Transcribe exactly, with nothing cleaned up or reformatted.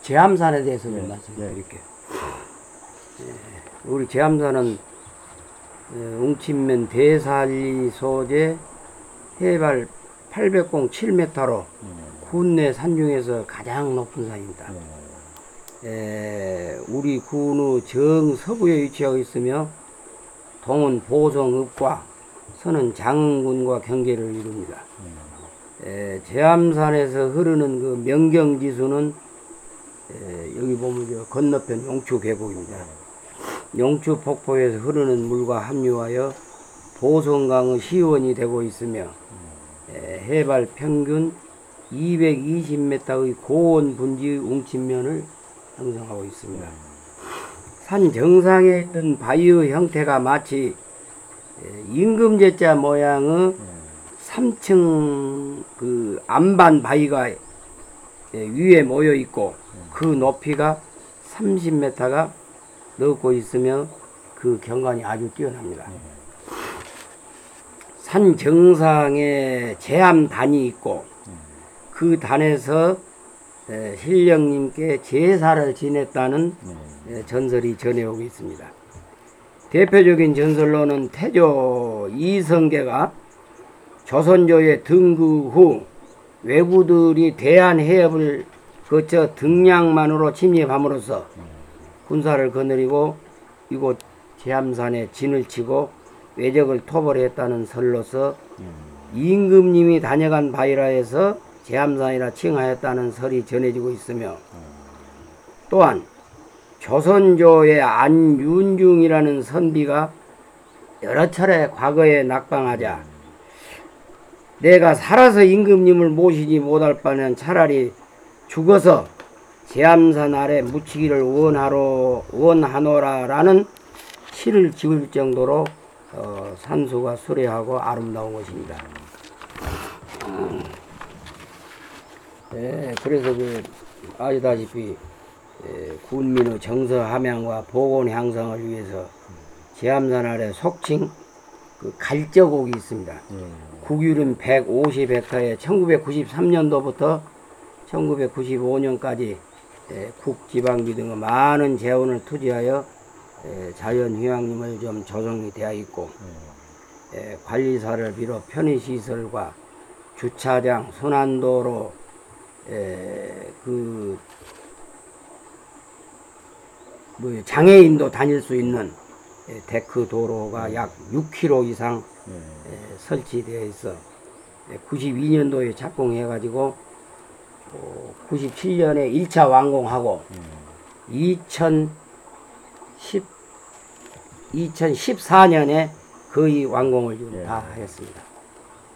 제암산에 대해서 좀 네. 말씀드릴게요. 예, 우리 제암산은 웅친면 대산리 소재 해발 팔백칠 미터로 군내 산 중에서 가장 높은 산입니다. 에, 우리 군의 정서부에 위치하고 있으며 동은 보성읍과 서는 장군과 경계를 이룹니다. 에, 제암산에서 흐르는 그 명경지수는 에, 여기 보면 저 건너편 용추 계곡입니다. 용추 폭포에서 흐르는 물과 합류하여 보성강의 시원이 되고 있으며 에, 해발 평균 이백이십 미터의 고온 분지 웅친면을 형성하고 있습니다. 산 정상에 있는 바위의 형태가 마치 임금제자 모양의 삼 층 그 안반 바위가 위에 모여 있고 그 높이가 삼십 미터가 넘고 있으며 그 경관이 아주 뛰어납니다. 산 정상에 제암단이 있고 그 단에서 신령님께 제사를 지냈다는 전설이 전해오고 있습니다. 대표적인 전설로는 태조 이성계가 조선조의 등극 후 왜구들이 대한해협을 거쳐 등량만으로 침입함으로써 군사를 거느리고 이곳 제암산에 진을 치고 왜적을 토벌했다는 설로서 임금님이 다녀간 바위라에서 제암산이라 칭하였다는 설이 전해지고 있으며 또한 조선조의 안윤중이라는 선비가 여러 차례 과거에 낙방하자 내가 살아서 임금님을 모시지 못할 바는 차라리 죽어서 제암산 아래 묻히기를 원하로, 원하노라라는 시를 지을 정도로 어, 산수가 수려하고 아름다운 것입니다. 음. 네, 그래서 그 아시다시피 에, 군민의 정서 함양과 보건 향상을 위해서 제암산 아래 속칭 그 갈저곡이 있습니다. 음. 국유는 백오십 헥타르에 천구백구십삼 년도부터 천구백구십오 년까지 에, 국지방비 등의 많은 재원을 투지하여 에, 자연휴양림을 좀 조성이 되어 있고 음. 에, 관리사를 비롯 편의시설과 주차장, 순환도로 에, 그 뭐 장애인도 다닐 수 있는 에, 데크 도로가 약 육 킬로미터 이상 에, 설치되어 있어 에, 구십이 년도에 착공해가지고 어, 구십칠 년에 일 차 완공하고 음. 이천십, 이천십사 년에 거의 완공을 지금 예. 다 했습니다.